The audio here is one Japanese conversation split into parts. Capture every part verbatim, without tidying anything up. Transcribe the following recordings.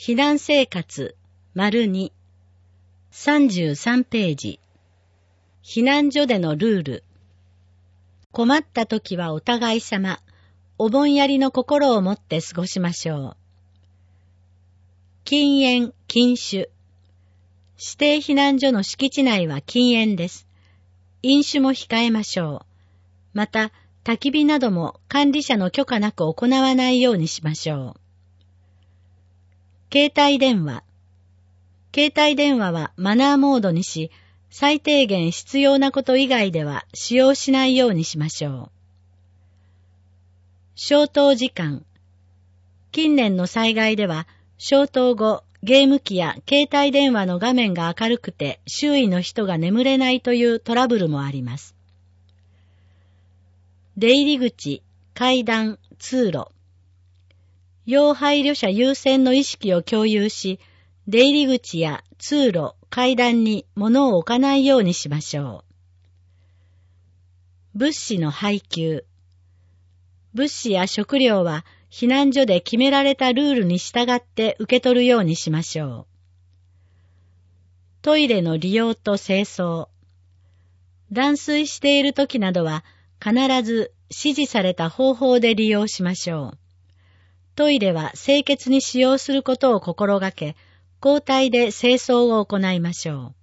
避難生活丸にさんじゅうさんページ。避難所でのルール。困った時はお互い様、お盆やりの心を持って過ごしましょう。禁煙、禁酒。指定避難所の敷地内は禁煙です。飲酒も控えましょう。また、焚き火なども管理者の許可なく行わないようにしましょう。携帯電話。携帯電話はマナーモードにし、最低限必要なこと以外では使用しないようにしましょう。消灯時間。近年の災害では、消灯後、ゲーム機や携帯電話の画面が明るくて周囲の人が眠れないというトラブルもあります。出入り口、階段、通路。要配慮者優先の意識を共有し、出入り口や通路、階段に物を置かないようにしましょう。物資の配給。物資や食料は避難所で決められたルールに従って受け取るようにしましょう。トイレの利用と清掃。断水している時などは必ず指示された方法で利用しましょう。トイレは清潔に使用することを心がけ、交代で清掃を行いましょう。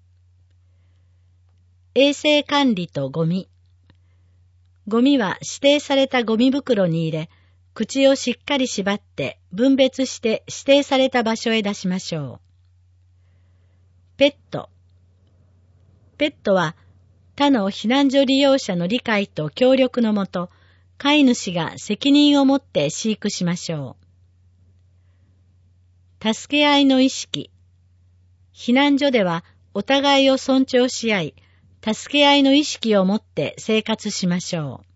衛生管理とゴミ。ゴミは指定されたゴミ袋に入れ、口をしっかり縛って分別して指定された場所へ出しましょう。ペット。ペットは他の避難所利用者の理解と協力のもと、飼い主が責任を持って飼育しましょう。助け合いの意識。避難所ではお互いを尊重し合い、助け合いの意識を持って生活しましょう。